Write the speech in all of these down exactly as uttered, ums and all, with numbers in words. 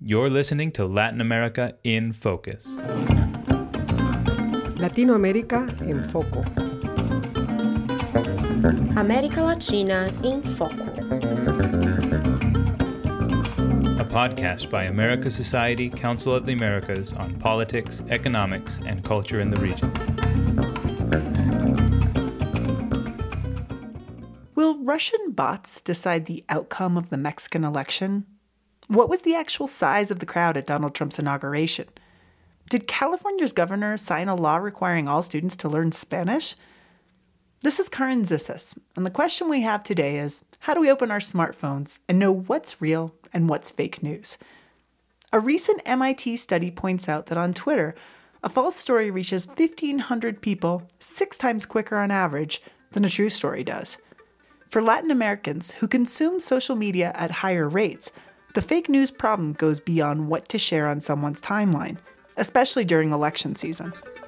You're listening to Latin America in Focus. Latinoamérica en Foco. América Latina em Foco. A podcast by America Society, Council of the Americas on politics, economics, and culture in the region. Will Russian bots decide the outcome of the Mexican election? What was the actual size of the crowd at Donald Trump's inauguration? Did California's governor sign a law requiring all students to learn Spanish? This is Karin Zissis, and the question we have today is, how do we open our smartphones and know what's real and what's fake news? A recent M I T study points out that on Twitter, a false story reaches fifteen hundred people six times quicker on average than a true story does. For Latin Americans who consume social media at higher rates, the fake news problem goes beyond what to share on someone's timeline, especially during election season.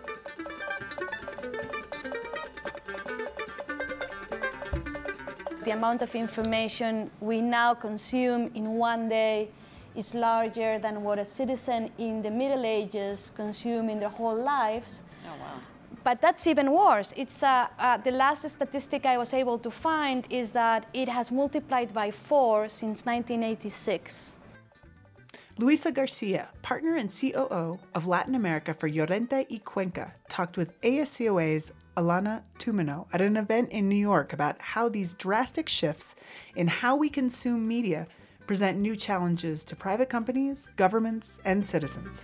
The amount of information we now consume in one day is larger than what a citizen in the Middle Ages consumed in their whole lives. Oh, wow. But that's even worse. It's uh, uh, the last statistic I was able to find is that it has multiplied by four since nineteen eighty-six. Luisa Garcia, partner and C O O of Latin America for Llorente y Cuenca, talked with A S C O A's Alana Tumino at an event in New York about how these drastic shifts in how we consume media present new challenges to private companies, governments, and citizens.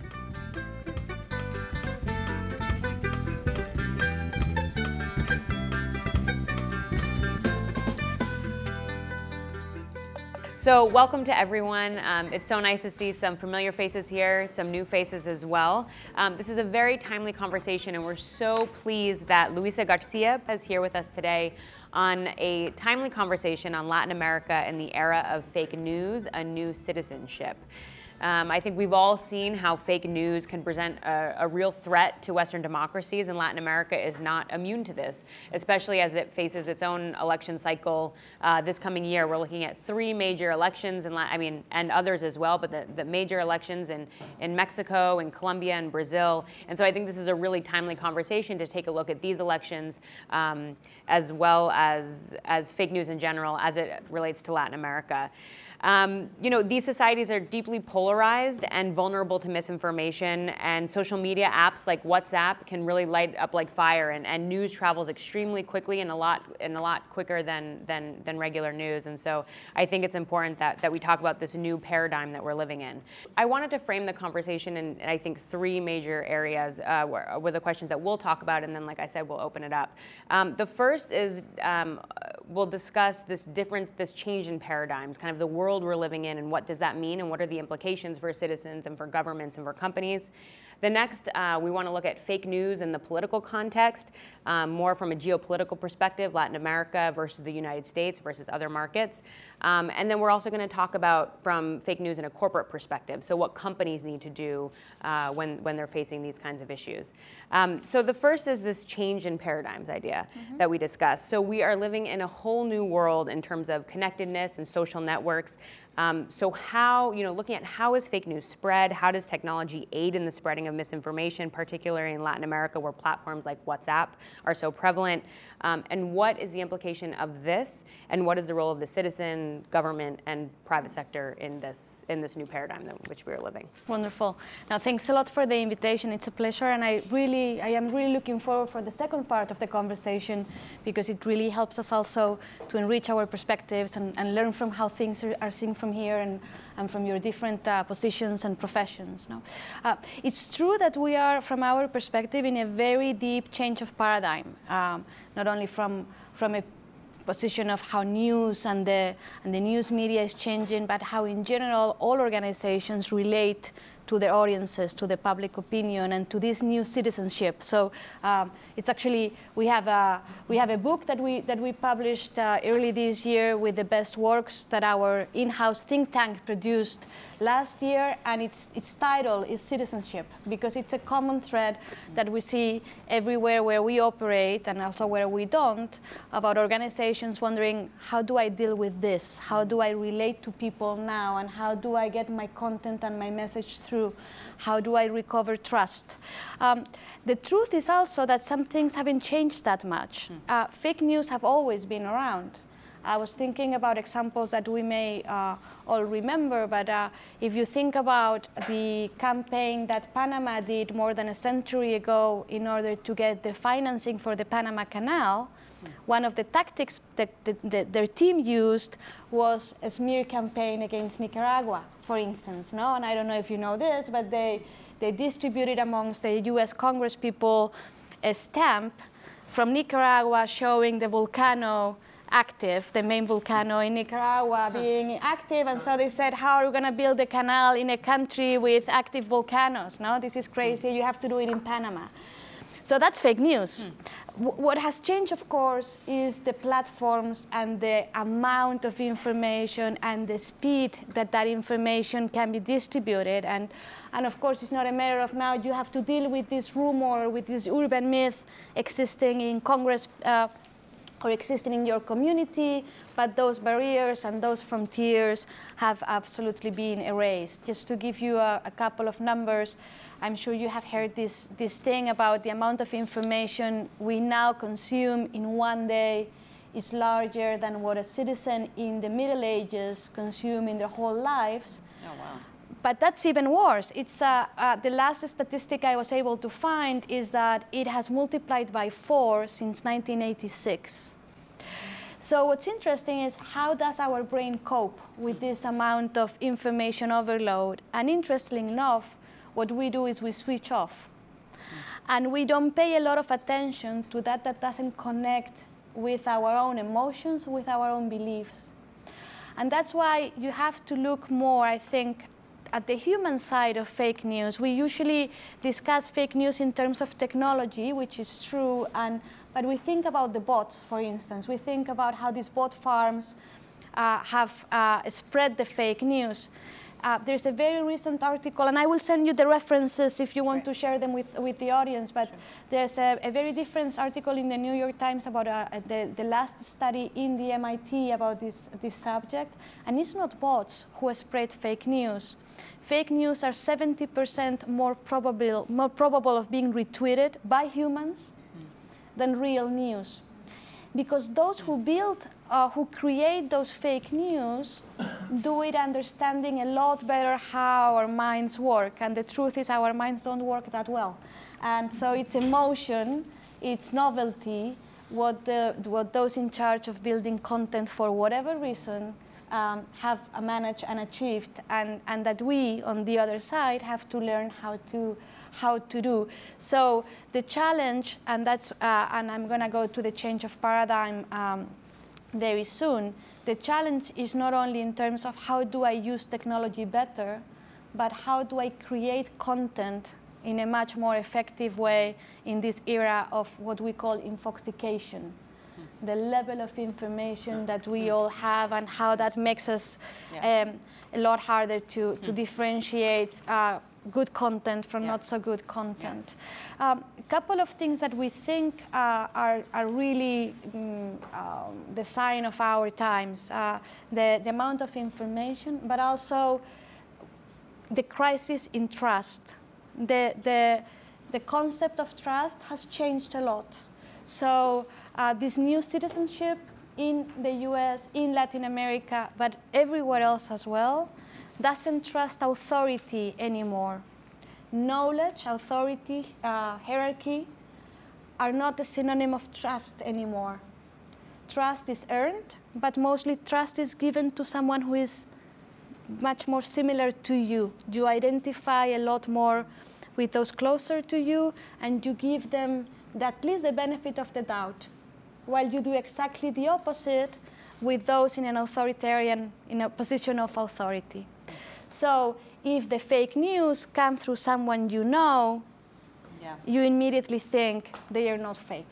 So welcome to everyone. Um, it's so nice to see some familiar faces here, some new faces as well. Um, this is a very timely conversation, and we're so pleased that Luisa Garcia is here with us today on a timely conversation on Latin America and the era of fake news, a new citizenship. Um, I think we've all seen how fake news can present a, a real threat to Western democracies, and Latin America is not immune to this, especially as it faces its own election cycle uh, this coming year. We're looking at three major elections, in Latin, I mean, and others as well, but the, the major elections in, in Mexico, and Colombia, and Brazil. And so I think this is a really timely conversation to take a look at these elections, um, as well as, as fake news in general, as it relates to Latin America. Um, you know, these societies are deeply polarized and vulnerable to misinformation, and social media apps like WhatsApp can really light up like fire, and, and news travels extremely quickly and a lot and a lot quicker than, than, than regular news. And so I think it's important that, that we talk about this new paradigm that we're living in. I wanted to frame the conversation in, in I think, three major areas uh, were, were the questions that we'll talk about, and then, like I said, we'll open it up. Um, the first is um, we'll discuss this different, this change in paradigms, kind of the world we're living in, and what does that mean, and what are the implications for citizens and for governments and for companies. The next, uh, we want to look at fake news in the political context, um, more from a geopolitical perspective, Latin America versus the United States versus other markets. Um, and then we're also going to talk about from fake news in a corporate perspective, so what companies need to do uh, when, when they're facing these kinds of issues. Um, so the first is this change in paradigms idea mm-hmm. that we discussed. So we are living in a whole new world in terms of connectedness and social networks. Um, so how, you know, looking at how is fake news spread, how does technology aid in the spreading of misinformation, particularly in Latin America where platforms like WhatsApp are so prevalent, um, and what is the implication of this, and what is the role of the citizen, government, and private sector in this in this new paradigm in which we are living. Wonderful. Now, thanks a lot for the invitation. It's a pleasure, and I really, I am really looking forward for the second part of the conversation, because it really helps us also to enrich our perspectives and, and learn from how things are, are seen from here and, and from your different uh, positions and professions. No? Uh, it's true that we are, from our perspective, in a very deep change of paradigm, um, not only from, from a position of how news and the, and the news media is changing, but how in general all organizations relate to their audiences, to the public opinion, and to this new citizenship. So um, it's actually, we have a, we have a book that we, that we published uh, early this year with the best works that our in-house think tank produced last year, and its, its title is Citizenship, because it's a common thread that we see everywhere where we operate and also where we don't, about organizations wondering, how do I deal with this? How do I relate to people now? And how do I get my content and my message through? How do I recover trust? Um, the truth is also that some things haven't changed that much. Uh, fake news have always been around. I was thinking about examples that we may uh, all remember, but uh, if you think about the campaign that Panama did more than a century ago in order to get the financing for the Panama Canal, one of the tactics that the, the, their team used was a smear campaign against Nicaragua, for instance. No? And I don't know if you know this, but they, they distributed amongst the U S Congress people a stamp from Nicaragua showing the volcano active, the main volcano in Nicaragua being active, and so they said, how are we going to build a canal in a country with active volcanoes? No, this is crazy, you have to do it in Panama. So that's fake news. Hmm. W- what has changed, of course, is the platforms and the amount of information and the speed that that information can be distributed. And, and of course, it's not a matter of now you have to deal with this rumor, with this urban myth existing in Congress, uh, or existing in your community, but those barriers and those frontiers have absolutely been erased. Just to give you a, a couple of numbers, I'm sure you have heard this, this thing about the amount of information we now consume in one day is larger than what a citizen in the Middle Ages consumed in their whole lives. Oh, wow. But that's even worse. It's uh, uh, the last statistic I was able to find is that it has multiplied by four since nineteen eighty-six. So what's interesting is how does our brain cope with this amount of information overload? And interestingly enough, what we do is we switch off. And we don't pay a lot of attention to that that doesn't connect with our own emotions, with our own beliefs. And that's why you have to look more, I think, at the human side of fake news. We usually discuss fake news in terms of technology, which is true, and but we think about the bots, for instance. We think about how these bot farms uh, have uh, spread the fake news. Uh, there's a very recent article, and I will send you the references if you want right. to share them with, with the audience, but sure. there's a, a very different article in the New York Times about uh, the, the last study in the M I T about this, this subject, and it's not bots who spread fake news. Fake news are seventy percent more probable, more probable of being retweeted by humans than real news. Because those who build, uh, who create those fake news, do it understanding a lot better how our minds work. And the truth is our minds don't work that well. And so it's emotion, it's novelty, what, the, what those in charge of building content for whatever reason um, have managed and achieved, and, and that we, on the other side, have to learn how to how to do. So the challenge, and that's, uh, and I'm gonna go to the change of paradigm um, very soon. The challenge is not only in terms of how do I use technology better, but how do I create content in a much more effective way in this era of what we call infoxication. The level of information that we all have and how that makes us yeah. um, a lot harder to, to differentiate uh, good content from yeah. not so good content. A um, couple of things that we think uh, are, are really um, um, the sign of our times. Uh, the, the amount of information, but also the crisis in trust. The, the, the concept of trust has changed a lot. So uh, this new citizenship in the U S, in Latin America, but everywhere else as well, doesn't trust authority anymore. Knowledge, authority, uh, hierarchy are not a synonym of trust anymore. Trust is earned, but mostly trust is given to someone who is much more similar to you. You identify a lot more with those closer to you, and you give them the, at least the benefit of the doubt, while you do exactly the opposite with those in an authoritarian, in a position of authority. So if the fake news comes through someone you know, yeah. you immediately think they are not fake.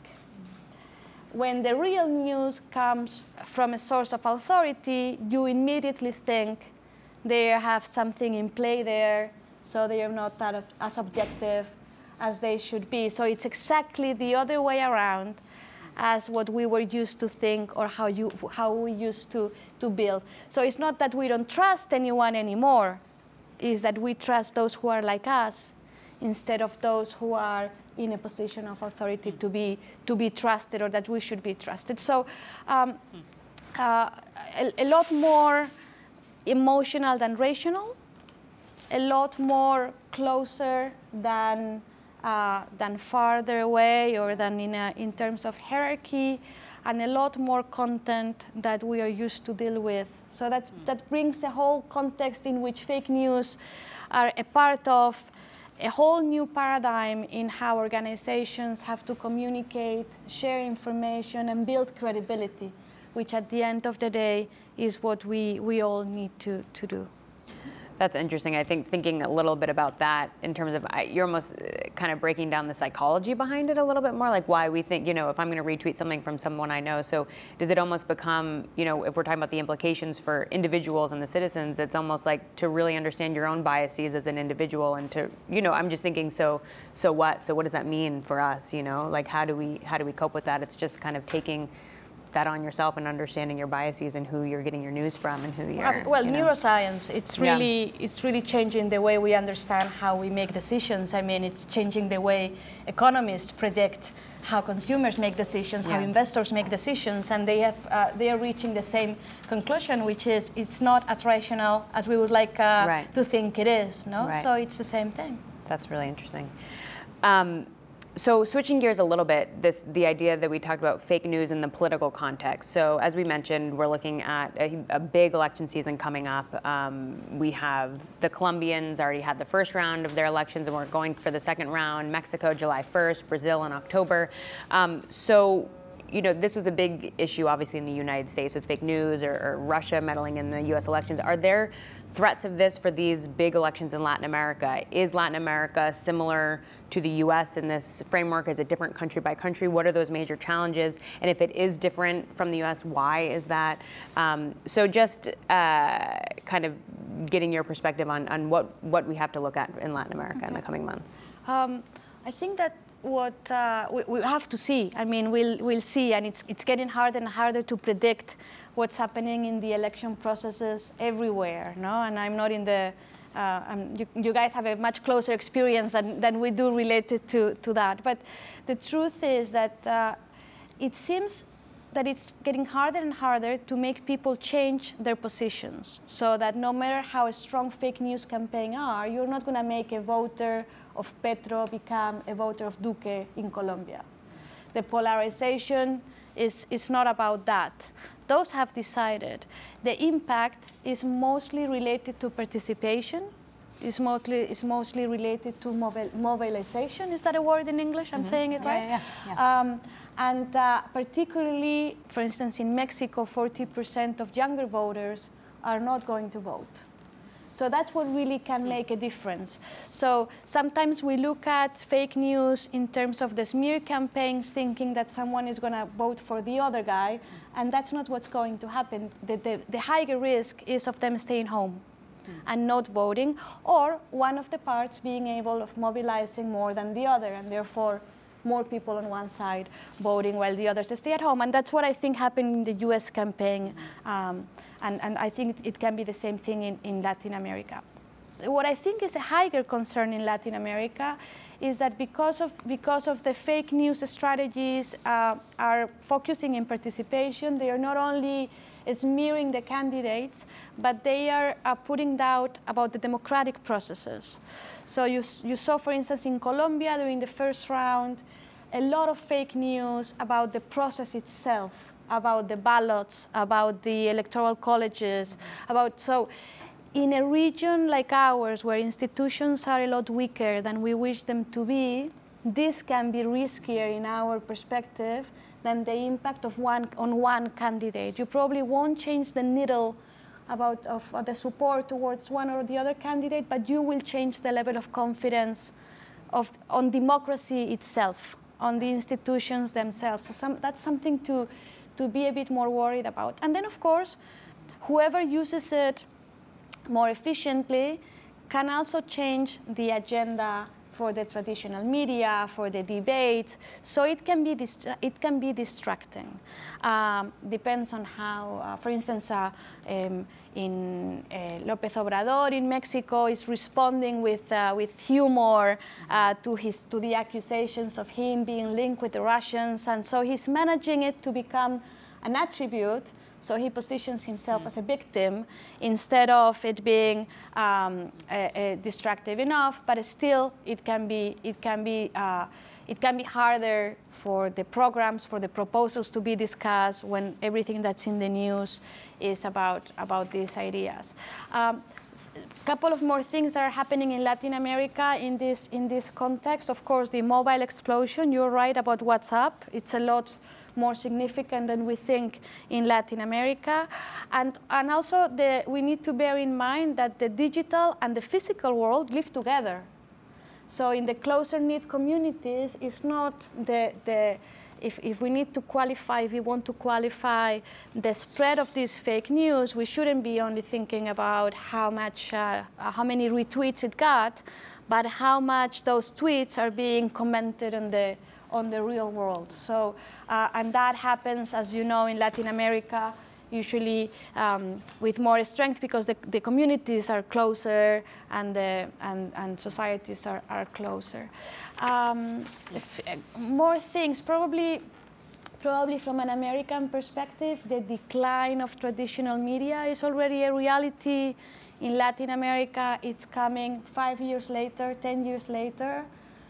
When the real news comes from a source of authority, you immediately think they have something in play there, so they are not that, as objective as they should be. So it's exactly the other way around as what we were used to think or how, you, how we used to, to build. So it's not that we don't trust anyone anymore, it's that we trust those who are like us instead of those who are in a position of authority to be to be trusted, or that we should be trusted. So um, uh, a, a lot more emotional than rational, a lot more closer than uh, than farther away, or than in a, in terms of hierarchy, and a lot more content that we are used to deal with. So that that brings a whole context in which fake news are a part of a whole new paradigm in how organizations have to communicate, share information, and build credibility, which at the end of the day is what we, we all need to, to do. That's interesting. I think thinking a little bit about that in terms of, you're almost kind of breaking down the psychology behind it a little bit more, like why we think, you know, if I'm going to retweet something from someone I know, so does it almost become, you know, if we're talking about the implications for individuals and the citizens, it's almost like to really understand your own biases as an individual, and to, you know, I'm just thinking, so, so what? So what does that mean for us, you know? Like how do we, how do we cope with that? It's just kind of taking that on yourself and understanding your biases and who you're getting your news from and who you're. Well, you know. neuroscience, it's really Yeah. it's really changing the way we understand how we make decisions. I mean, it's changing the way economists predict how consumers make decisions, Yeah. how investors make decisions, and they have uh, they are reaching the same conclusion, which is it's not as rational as we would like uh, Right. to think it is. No, Right. so it's the same thing. That's really interesting. Um, So switching gears a little bit, this the idea that we talked about fake news in the political context. So as we mentioned, we're looking at a, a big election season coming up. Um, we have the Colombians already had the first round of their elections, and we're going for the second round. Mexico, July first, Brazil in October. Um, so, you know, this was a big issue, obviously, in the United States with fake news, or, or Russia meddling in the U S elections. Are there threats of this for these big elections in Latin America? Is Latin America similar to the U S in this framework? Is it different country by country? What are those major challenges? And if it is different from the U S, why is that? Um, so just uh, kind of getting your perspective on, on what, what we have to look at in Latin America okay. in the coming months. Um, I think that what uh, we, we have to see, I mean, we'll, we'll see, and it's, it's getting harder and harder to predict what's happening in the election processes everywhere, no? And I'm not in the, uh, um, you, you guys have a much closer experience than, than we do related to, to that. But the truth is that uh, it seems that it's getting harder and harder to make people change their positions, so that no matter how strong fake news campaigns are, you're not gonna make a voter of Petro become a voter of Duque in Colombia. The polarization is, is not about that. Those have decided. The impact is mostly related to participation, is mostly, is mostly related to mobil mobilization. Is that a word in English? I'm mm-hmm. saying it right? Yeah, yeah, yeah. Um, and uh, particularly, for instance, in Mexico, forty percent of younger voters are not going to vote. So that's what really can make a difference. So sometimes we look at fake news in terms of the smear campaigns, thinking that someone is going to vote for the other guy, and that's not what's going to happen. The, the, the higher risk is of them staying home mm. and not voting, or one of the parts being able of mobilizing more than the other, and therefore more people on one side voting while the others stay at home. And that's what I think happened in the U S campaign. Um, and, and I think it can be the same thing in, in Latin America. What I think is a higher concern in Latin America is that because of, because of the fake news strategies uh, are focusing in participation, they are not only smearing the candidates, but they are uh, putting doubt about the democratic processes. So you, you saw, for instance, in Colombia during the first round, a lot of fake news about the process itself, about the ballots, about the electoral colleges, about, so in a region like ours where institutions are a lot weaker than we wish them to be, this can be riskier in our perspective than the impact of one, on one candidate. You probably won't change the needle about of uh, the support towards one or the other candidate, but you will change the level of confidence of on democracy itself, on the institutions themselves. So some, that's something to to be a bit more worried about. And then, of course, whoever uses it more efficiently can also change the agenda for the traditional media, for the debate. So it can be distra- it can be distracting. Um, depends on how, uh, for instance, uh, um, in uh, López Obrador in Mexico is responding with uh, with humor uh, to his to the accusations of him being linked with the Russians, and so he's managing it to become an attribute. So he positions himself mm. as a victim instead of it being um, a, a distractive enough. But still, it can be it can be uh, it can be harder for the programs, for the proposals to be discussed when everything that's in the news is about about these ideas. Um, A couple of more things that are happening in Latin America in this in this context. Of course, the mobile explosion. You're right about WhatsApp. It's a lot more significant than we think in Latin America. And, and also the, we need to bear in mind that the digital and the physical world live together. So in the closer knit communities, it's not the, the if, if we need to qualify, if we want to qualify the spread of this fake news, we shouldn't be only thinking about how much, uh, how many retweets it got, but how much those tweets are being commented on the on the real world. So, uh, and that happens, as you know, in Latin America, usually um, with more strength because the, the communities are closer and the, and, and societies are, are closer. Um, if, uh, more things, probably, probably from an American perspective, the decline of traditional media is already a reality. In Latin America, it's coming five years later, ten years later,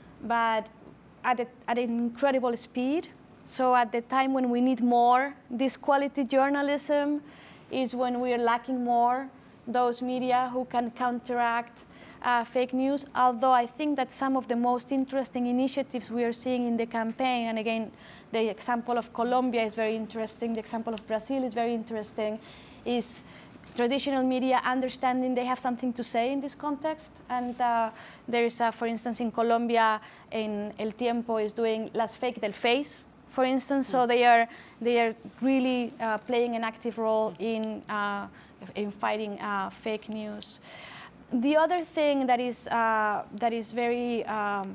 but At, a, at an incredible speed. So at the time when we need more, this quality journalism is when we are lacking more those media who can counteract uh, fake news. Although I think that some of the most interesting initiatives we are seeing in the campaign, and again, the example of Colombia is very interesting, the example of Brazil is very interesting, is traditional media understanding they have something to say in this context. And uh, there is, uh, for instance, in Colombia, in El Tiempo is doing Las Fake del Face, for instance. Mm. So they are they are really uh, playing an active role in uh, in fighting uh, fake news. The other thing that is uh, that is very um,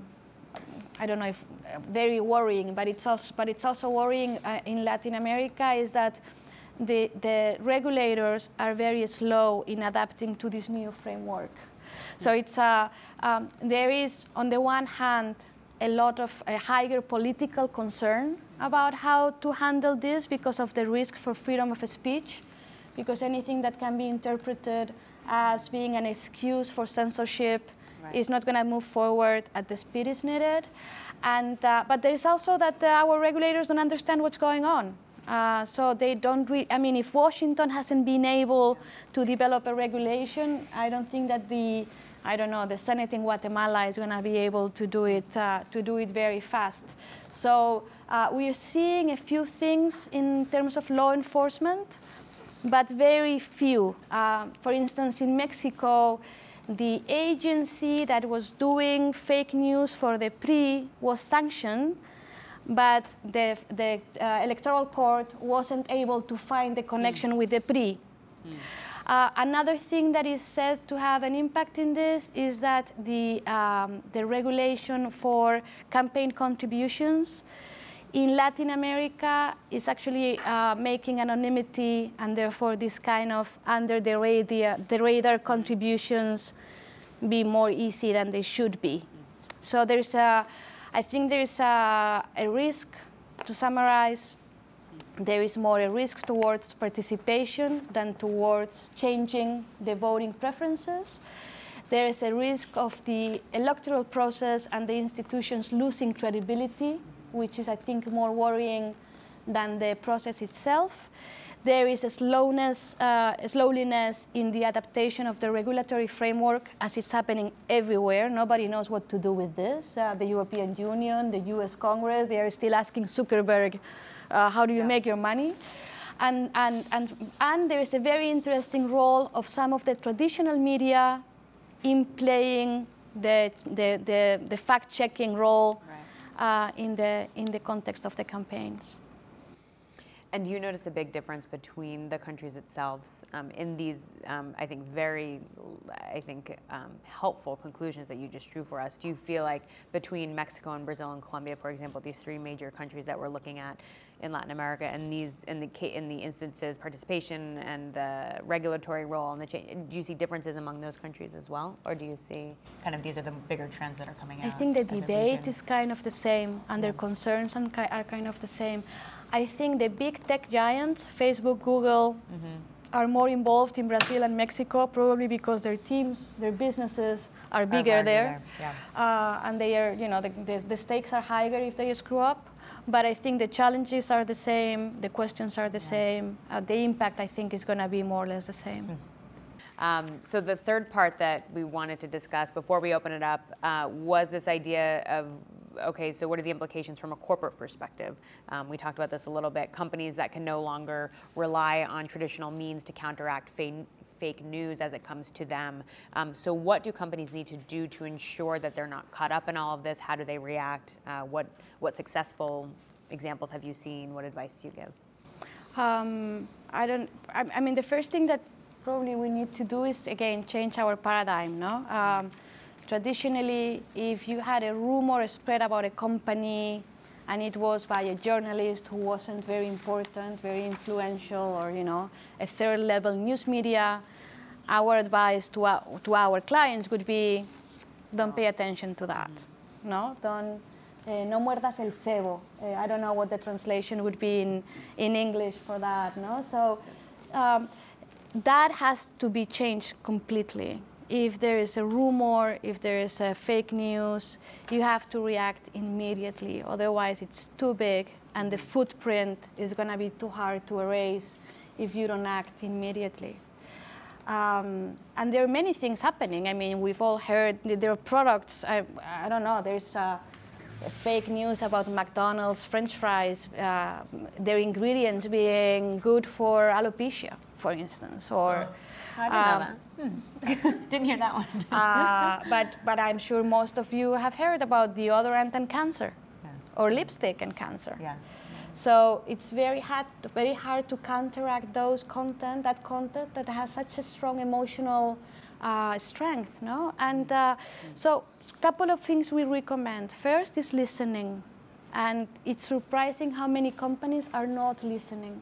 I don't know if uh, very worrying, but it's also but it's also worrying uh, in Latin America is that The, the regulators are very slow in adapting to this new framework. So it's uh, um, there is, on the one hand, a lot of a higher political concern about how to handle this because of the risk for freedom of speech, because anything that can be interpreted as being an excuse for censorship right. is not going to move forward at the speed is needed. And uh, but there is also that uh, our regulators don't understand what's going on. Uh, so they don't re- I mean, if Washington hasn't been able to develop a regulation, I don't think that the, I don't know, the Senate in Guatemala is going to be able to do it, uh, to do it very fast. So uh, we're seeing a few things in terms of law enforcement, but very few. Uh, for instance, in Mexico, the agency that was doing fake news for the P R I was sanctioned, but the, the uh, electoral court wasn't able to find the connection mm. with the P R I. Mm. Uh, another thing that is said to have an impact in this is that the, um, the regulation for campaign contributions in Latin America is actually uh, making anonymity and therefore this kind of under the radar, the radar contributions be more easy than they should be. So there's a, I think there is a, a risk, to summarize, there is more a risk towards participation than towards changing the voting preferences. There is a risk of the electoral process and the institutions losing credibility, which is, I think, more worrying than the process itself. There is a slowness, uh, a slowliness in the adaptation of the regulatory framework as it's happening everywhere. Nobody knows what to do with this. Uh, the European Union, the U S Congress, they are still asking Zuckerberg, uh, how do you yeah. make your money? And, and, and, and there is a very interesting role of some of the traditional media in playing the, the, the, the fact-checking role right. uh, in, the, in the context of the campaigns. And do you notice a big difference between the countries itself um, in these, um, I think, very, I think, um, helpful conclusions that you just drew for us? Do you feel like between Mexico and Brazil and Colombia, for example, these three major countries that we're looking at in Latin America, and these, in the in the instances, participation and the regulatory role and the change, do you see differences among those countries as well, or do you see kind of these are the bigger trends that are coming out? I think the debate is kind of the same, and their concerns are kind of the same. I think the big tech giants, Facebook, Google, mm-hmm. are more involved in Brazil and Mexico, probably because their teams, their businesses are bigger are there, there. Yeah. Uh, and they are, you know, the, the, the stakes are higher if they screw up. But I think the challenges are the same, the questions are the yeah. same. Uh, the impact, I think, is going to be more or less the same. Mm-hmm. Um, so the third part that we wanted to discuss before we open it up uh, was this idea of, okay, so what are the implications from a corporate perspective? Um, we talked about this a little bit. Companies that can no longer rely on traditional means to counteract fake, fake news as it comes to them. Um, so what do companies need to do to ensure that they're not caught up in all of this? How do they react? Uh, what, what successful examples have you seen? What advice do you give? Um, I don't, I, I mean, the first thing that probably we need to do is, again, change our paradigm, no? Um, Traditionally, if you had a rumor spread about a company and it was by a journalist who wasn't very important, very influential, or, you know, a third-level news media, our advice to our, to our clients would be, don't pay attention to that. No, don't, uh, no muerdas el cebo. Uh, I don't know what the translation would be in, in English for that, no? So um, that has to be changed completely. If there is a rumor, if there is a fake news, you have to react immediately. Otherwise, it's too big, and the footprint is going to be too hard to erase if you don't act immediately. Um, and there are many things happening. I mean, we've all heard there are products, I, I don't know, there's uh, fake news about McDonald's French fries, uh, their ingredients being good for alopecia, for instance, or... I didn't um, know that. Hmm. Didn't hear that one. uh, but, but I'm sure most of you have heard about deodorant and cancer, yeah. or lipstick and cancer. Yeah. So it's very hard, very hard to counteract those content, that content that has such a strong emotional uh, strength, no? And uh, so a couple of things we recommend. First is listening. And it's surprising how many companies are not listening.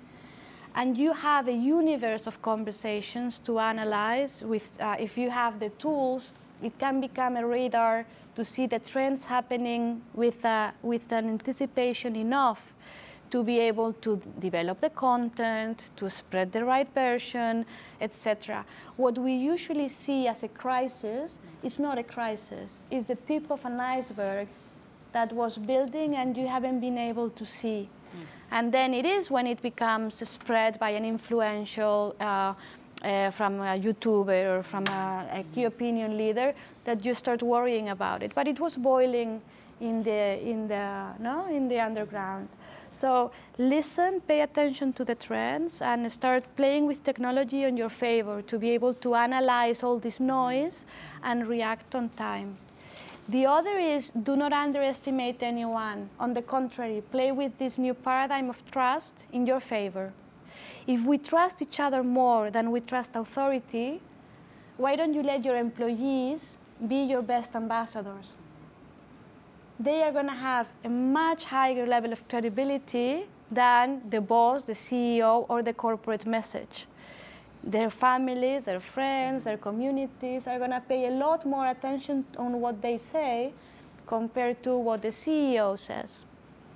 And you have a universe of conversations to analyze. With, uh, if you have the tools, it can become a radar to see the trends happening with, uh, with an anticipation enough to be able to develop the content, to spread the right version, et cetera. What we usually see as a crisis is not a crisis. It's the tip of an iceberg that was building and you haven't been able to see. Mm. And then it is when it becomes spread by an influential, uh, uh, from a YouTuber or from a, a key opinion leader, that you start worrying about it. But it was boiling in the, in the, no, in the underground. So listen, pay attention to the trends, and start playing with technology in your favor to be able to analyze all this noise and react on time. The other is, do not underestimate anyone. On the contrary, play with this new paradigm of trust in your favor. If we trust each other more than we trust authority, why don't you let your employees be your best ambassadors? They are going to have a much higher level of credibility than the boss, the C E O, or the corporate message. Their families, their friends, their communities are going to pay a lot more attention on what they say compared to what the C E O says.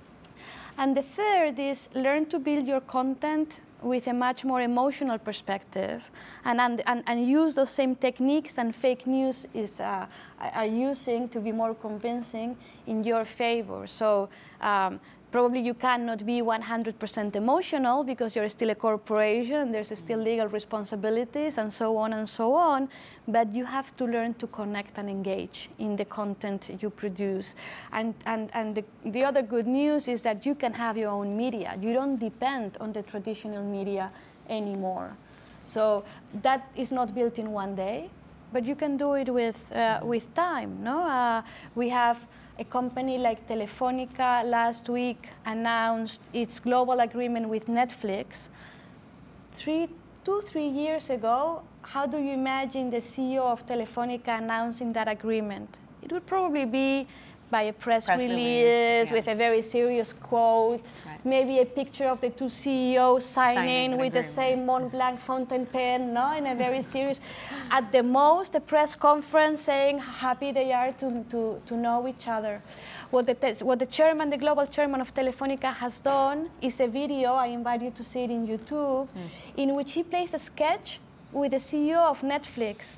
And the third is learn to build your content with a much more emotional perspective, and, and, and, and use those same techniques and fake news is, uh, are using to be more convincing in your favor. So um, Probably you cannot be one hundred percent emotional because you're still a corporation, there's still legal responsibilities and so on and so on, but you have to learn to connect and engage in the content you produce. And, and, and the, the other good news is that you can have your own media. You don't depend on the traditional media anymore. So that is not built in one day, but you can do it with, uh, with time. No? Uh, we have a company like Telefónica last week announced its global agreement with Netflix. Three, two, three years ago, how do you imagine the C E O of Telefónica announcing that agreement? It would probably be by a press, press release, release yeah. with a very serious quote, right. maybe a picture of the two C E Os signing, signing with agreement. The same Mont Blanc fountain pen, no, in a very serious. At the most, a press conference saying how happy they are to, to, to know each other. What the, what the chairman, the global chairman of Telefónica has done is a video, I invite you to see it in YouTube, mm. in which he plays a sketch with the C E O of Netflix.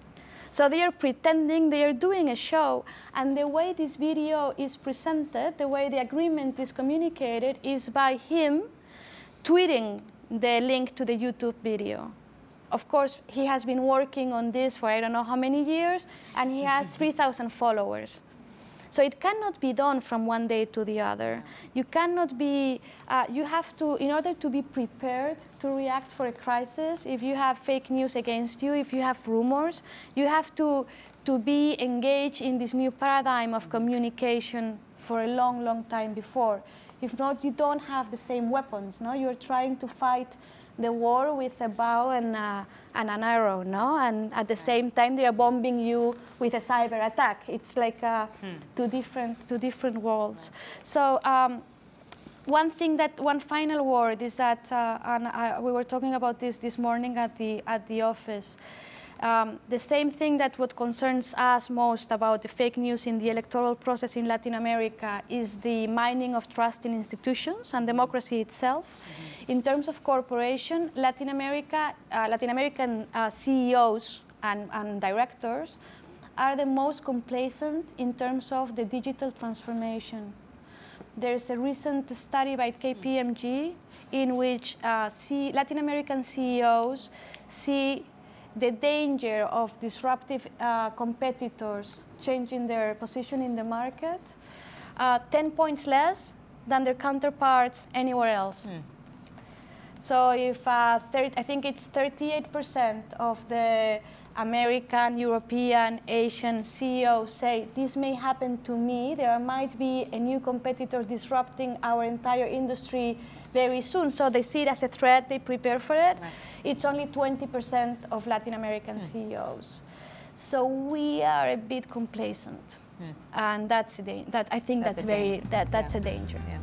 So they are pretending they are doing a show, and the way this video is presented, the way the agreement is communicated, is by him tweeting the link to the YouTube video. Of course, he has been working on this for I don't know how many years, and he has three thousand followers. So it cannot be done from one day to the other. You cannot be, uh, you have to, in order to be prepared to react for a crisis, if you have fake news against you, if you have rumors, you have to, to be engaged in this new paradigm of communication for a long, long time before. If not, you don't have the same weapons, no? You're trying to fight the war with a bow and, uh, and an arrow, no? And at the same time, they are bombing you with a cyber attack. It's like uh, hmm. two different, two different worlds. So um, one thing that, one final word is that, uh, and I, we were talking about this this morning at the at the office. Um, the same thing that what concerns us most about the fake news in the electoral process in Latin America is the mining of trust in institutions and democracy itself. Mm-hmm. In terms of cooperation, Latin America, uh, Latin American uh, C E Os and, and directors are the most complacent in terms of the digital transformation. There's a recent study by K P M G in which uh, C Latin American C E Os see the danger of disruptive uh, competitors changing their position in the market, uh, ten points less than their counterparts anywhere else. Mm. So if uh, I think it's thirty-eight percent of the American, European, Asian C E Os say this may happen to me, there might be a new competitor disrupting our entire industry very soon. So they see it as a threat, they prepare for it. Right. It's only twenty percent of Latin American mm. C E Os. So we are a bit complacent. Mm. And that's a da- that I think that's, that's very that that's yeah. a danger. Yeah.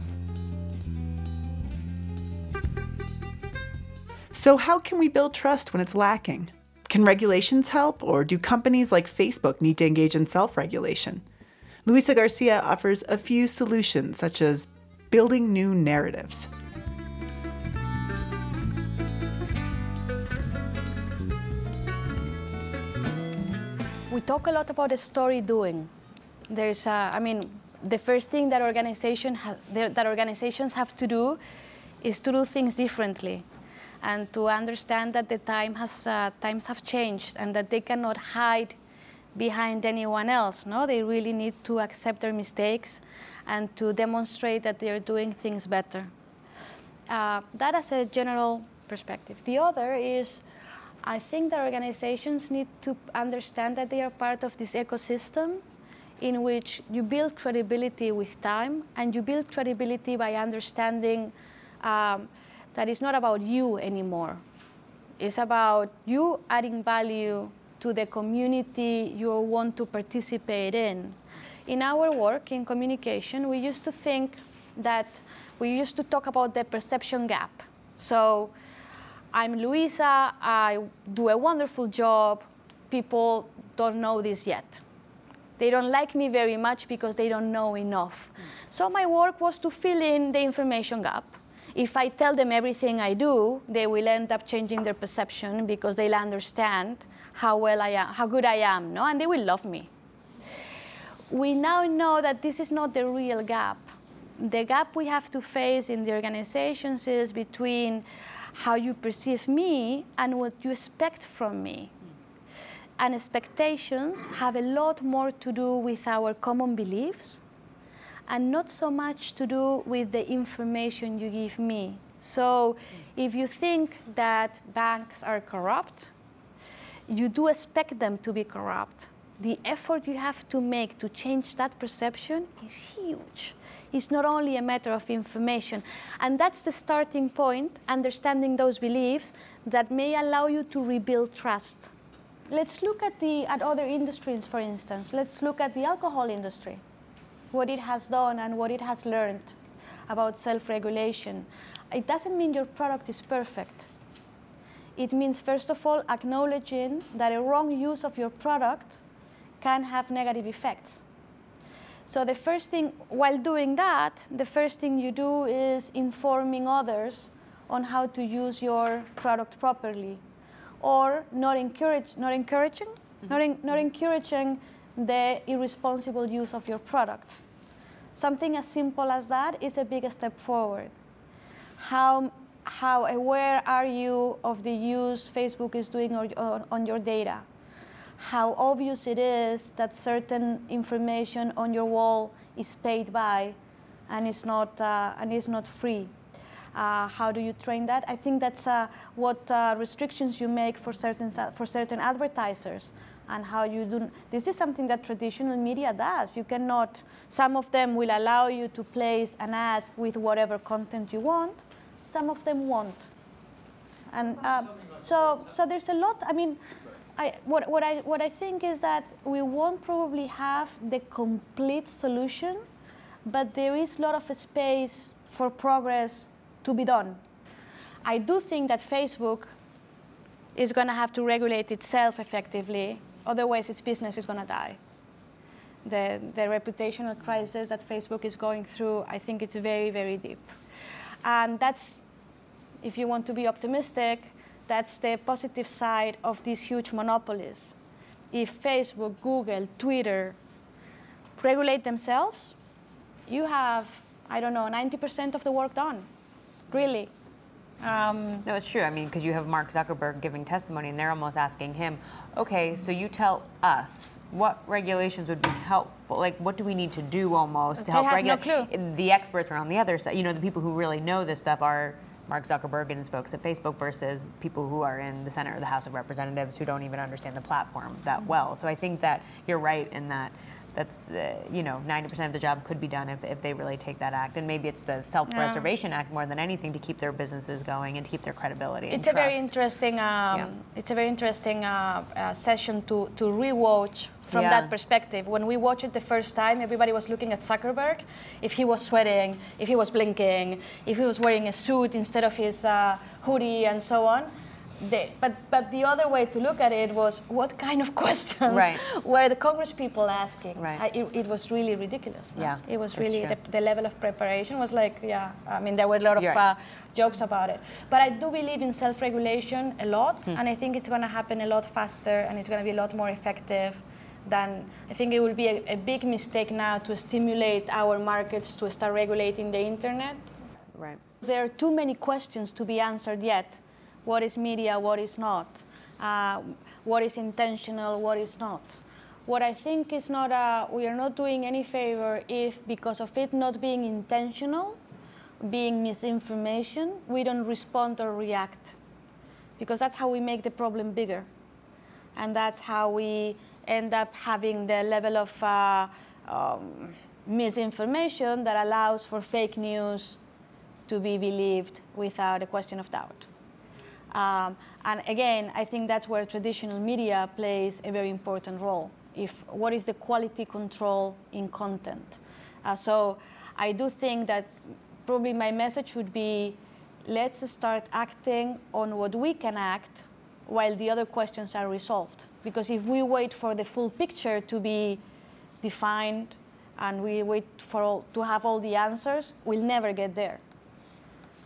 So how can we build trust when it's lacking? Can regulations help, or do companies like Facebook need to engage in self-regulation? Luisa Garcia offers a few solutions, such as building new narratives. We talk a lot about the story doing. There's, uh, I mean, the first thing that organization ha- that organizations have to do is to do things differently, and to understand that the time has uh, times have changed, and that they cannot hide behind anyone else. No, they really need to accept their mistakes and to demonstrate that they are doing things better. Uh, that as a general perspective. The other is, I think that organizations need to understand that they are part of this ecosystem in which you build credibility with time, and you build credibility by understanding um, that it's not about you anymore. It's about you adding value to the community you want to participate in. In our work in communication, we used to think that we used to talk about the perception gap. So I'm Luisa, I do a wonderful job, people don't know this yet. They don't like me very much because they don't know enough. Mm. So my work was to fill in the information gap. If I tell them everything I do, they will end up changing their perception because they'll understand how well I am, how good I am, no? And they will love me. We now know that this is not the real gap. the gap we have to face in the organizations is between how you perceive me and what you expect from me. And expectations have a lot more to do with our common beliefs and not so much to do with the information you give me. So if you think that banks are corrupt, you do expect them to be corrupt. The effort you have to make to change that perception is huge. It's not only a matter of information. And that's the starting point, understanding those beliefs that may allow you to rebuild trust. Let's look at, the, at other industries, for instance. Let's look at the alcohol industry, what it has done and what it has learned about self-regulation. It doesn't mean your product is perfect. It means, first of all, acknowledging that a wrong use of your product can have negative effects. So the first thing, while doing that, the first thing you do is informing others on how to use your product properly, or not encourage, not encouraging, mm-hmm. not, in, not encouraging the irresponsible use of your product. Something as simple as that is a big step forward. How how aware are you of the use Facebook is doing on, on your data? How obvious it is that certain information on your wall is paid by and is not, uh, and is not free? Uh, how do you train that? I think that's uh, what uh, restrictions you make for certain, for certain advertisers, and how you do. This is something that traditional media does. You cannot, some of them will allow you to place an ad with whatever content you want, some of them won't. And uh, so, so there's a lot, I mean, I, what, what, I, what I think is that we won't probably have the complete solution, but there is a lot of space for progress to be done. I do think that Facebook is going to have to regulate itself effectively, otherwise its business is going to die. The, the reputational crisis that Facebook is going through, I think it's very, very deep. And that's, if you want to be optimistic, that's the positive side of these huge monopolies. If Facebook, Google, Twitter regulate themselves, you have, I don't know, ninety percent of the work done, really. Um, no, it's true. I mean, because you have Mark Zuckerberg giving testimony, and they're almost asking him, okay, so you tell us what regulations would be helpful. Like, what do we need to do almost to they help have regulate? No clue. The experts are on the other side. You know, the people who really know this stuff are Mark Zuckerberg and his folks at Facebook versus people who are in the Senate or the House of Representatives who don't even understand the platform that well. So I think that you're right in that that's, uh, you know, ninety percent of the job could be done if, if they really take that act. And maybe it's the Self-Preservation yeah. Act more than anything to keep their businesses going and to keep their credibility and It's trust. a very interesting, um, yeah. it's a very interesting uh, uh, session to, to re-watch from yeah. that perspective. When we watched it the first time, everybody was looking at Zuckerberg. If he was sweating, if he was blinking, if he was wearing a suit instead of his uh, hoodie and so on. They, but, but the other way to look at it was, what kind of questions right. were the Congress people asking? Right. I, it, it was really ridiculous. No? Yeah, it was really, the, true. the level of preparation was like, yeah, I mean, there were a lot of right. uh, jokes about it. But I do believe in self-regulation a lot, hmm. and I think it's going to happen a lot faster, and it's going to be a lot more effective than, I think it will be a, a big mistake now to stimulate our markets to start regulating the internet. Right. There are too many questions to be answered yet. What is media, what is not? Uh, what is intentional, what is not? What I think is not, a, we are not doing any favor if, because of it not being intentional, being misinformation, we don't respond or react. Because that's how we make the problem bigger. And that's how we end up having the level of uh, um, misinformation that allows for fake news to be believed without a question of doubt. Um, and again, I think that's where traditional media plays a very important role. If what is the quality control in content? Uh, so I do think that probably my message would be, let's start acting on what we can act while the other questions are resolved. Because if we wait for the full picture to be defined and we wait for all, to have all the answers, we'll never get there.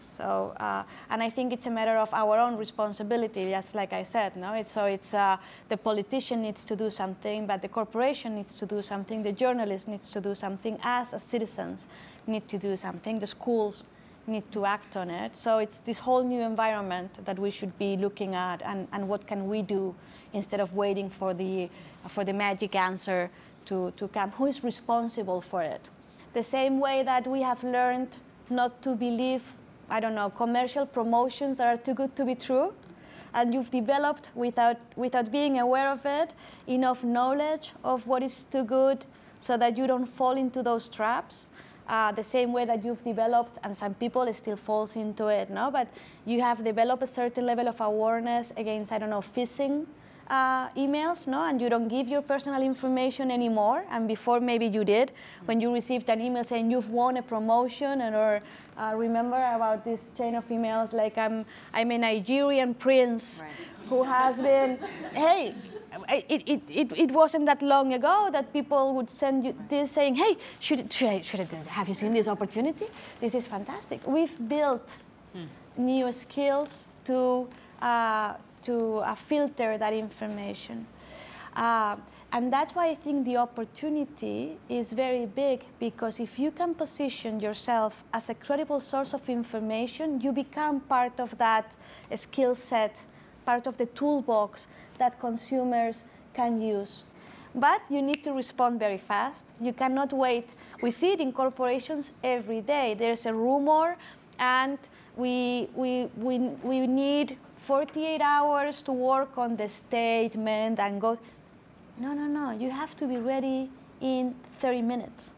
So, uh, and I think it's a matter of our own responsibility, just like I said, no? It's, so it's, uh, the politician needs to do something, but the corporation needs to do something, the journalist needs to do something, us as citizens need to do something, the schools need to act on it. So it's this whole new environment that we should be looking at, and, and what can we do instead of waiting for the, for the magic answer to, to come. Who is responsible for it? The same way that we have learned not to believe, I don't know, commercial promotions that are too good to be true, and you've developed, without, without being aware of it, enough knowledge of what is too good so that you don't fall into those traps. Uh, the same way that you've developed, and some people still falls into it, no? But you have developed a certain level of awareness against, I don't know, phishing uh, emails, no? And you don't give your personal information anymore. And before maybe you did, when you received an email saying you've won a promotion, and or uh, remember about this chain of emails like I'm I'm a Nigerian prince, right, who has been, hey. It, it, it, it wasn't that long ago that people would send you this saying, hey, should, should, I, should I, have you seen this opportunity? This is fantastic. We've built hmm. new skills to, uh, to uh, filter that information. Uh, and that's why I think the opportunity is very big, because if you can position yourself as a credible source of information, you become part of that skill set, part of the toolbox that consumers can use. But you need to respond very fast. You cannot wait. We see it in corporations every day. There's a rumor, and we, we, we, we need forty-eight hours to work on the statement and go. No, no, no. You have to be ready in thirty minutes.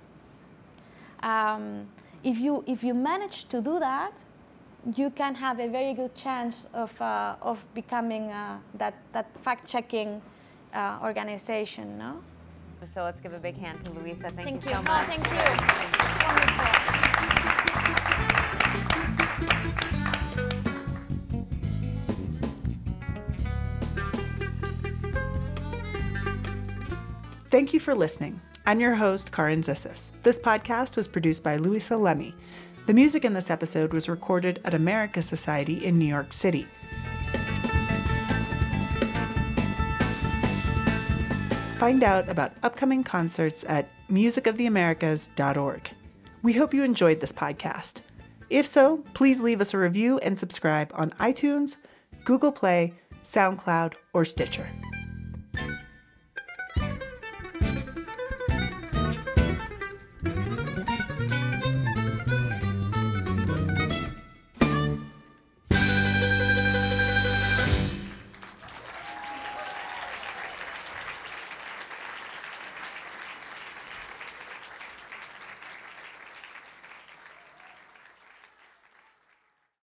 Um, if you, if you manage to do that, you can have a very good chance of, uh, of becoming uh, that, that fact-checking uh, organization, no? So let's give a big hand to Luisa. Thank, thank you, you so much. Oh, thank you. Thank you for listening. I'm your host, Karin Zissis. This podcast was produced by Luisa Lemmy. The music in this episode was recorded at America Society in New York City. Find out about upcoming concerts at music of the americas dot org. We hope you enjoyed this podcast. If so, please leave us a review and subscribe on iTunes, Google Play, SoundCloud, or Stitcher.